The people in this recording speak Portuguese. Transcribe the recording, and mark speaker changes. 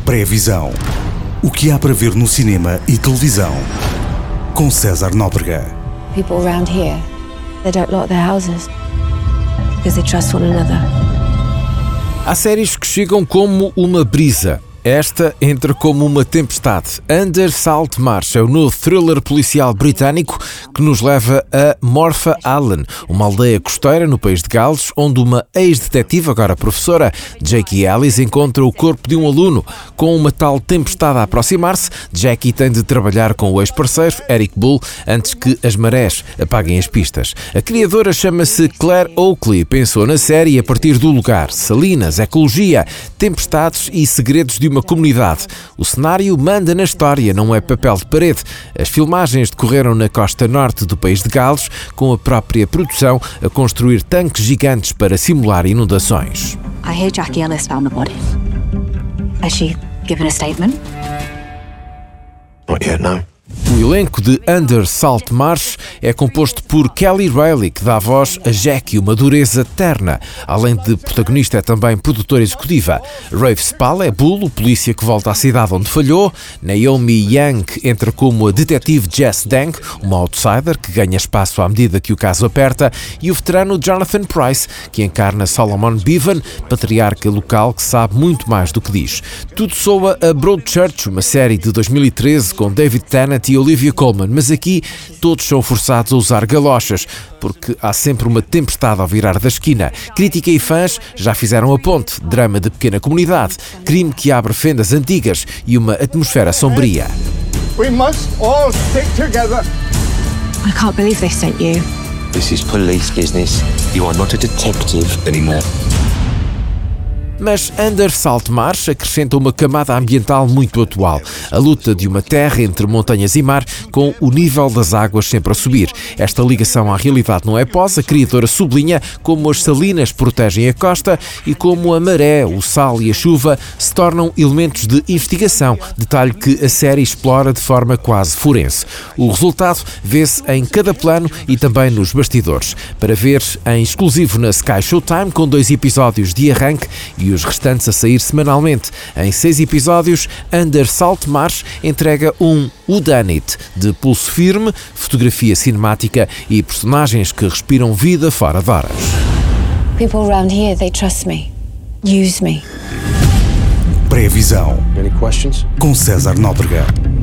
Speaker 1: Pré-visão. O que há para ver no cinema e televisão. Com César Nóbrega.
Speaker 2: People around here, they don't lock their houses because they trust one another.
Speaker 3: Há séries que chegam como uma brisa. Esta entra como uma tempestade. Under Salt Marsh é o novo thriller policial britânico que nos leva a Morpha Allen, uma aldeia costeira no país de Gales, onde uma ex-detetive, agora professora, Jackie Ellis, encontra o corpo de um aluno. Com uma tal tempestade a aproximar-se, Jackie tem de trabalhar com o ex-parceiro, Eric Bull, antes que as marés apaguem as pistas. A criadora chama-se Claire Oakley, pensou na série a partir do lugar: salinas, ecologia, tempestades e segredos de uma comunidade. O cenário manda na história, não é papel de parede. As filmagens decorreram na costa norte do país de Gales, com a própria produção a construir tanques gigantes para simular inundações.
Speaker 4: I hear Jackie Ellis found the body. Has she given a statement?
Speaker 5: Not yet, no.
Speaker 3: O elenco de Under Salt Marsh é composto por Kelly Reilly, que dá voz a Jackie, uma dureza terna. Além de protagonista, é também produtora executiva. Rafe Spall é Bull, o polícia que volta à cidade onde falhou. Naomi Young entra como a detetive Jess Dang, uma outsider que ganha espaço à medida que o caso aperta. E o veterano Jonathan Pryce, que encarna Solomon Bevan, patriarca local que sabe muito mais do que diz. Tudo soa a Broadchurch, uma série de 2013 com David Tennant e Olivia Colman, mas aqui todos são forçados a usar galochas, porque há sempre uma tempestade ao virar da esquina. Crítica e fãs já fizeram a ponte, drama de pequena comunidade, crime que abre fendas antigas e uma atmosfera sombria.
Speaker 6: We must all stick together.
Speaker 2: I can't believe they sent you.
Speaker 5: This is police business. You are not a detective anymore.
Speaker 3: Mas Under Salt Marsh acrescenta uma camada ambiental muito atual. A luta de uma terra entre montanhas e mar, com o nível das águas sempre a subir. Esta ligação à realidade não é pós. A criadora sublinha como as salinas protegem a costa e como a maré, o sal e a chuva se tornam elementos de investigação, detalhe que a série explora de forma quase forense. O resultado vê-se em cada plano e também nos bastidores. Para ver em exclusivo na Sky Showtime, com 2 episódios de arranque e os restantes a sair semanalmente. Em 6 episódios, Under Salt Marsh entrega um whodunit de pulso firme, fotografia cinemática e personagens que respiram vida fora de horas.
Speaker 2: People around here, they trust me, use me.
Speaker 1: Pré-visão.
Speaker 5: Any questions?
Speaker 1: Com César Nóbrega.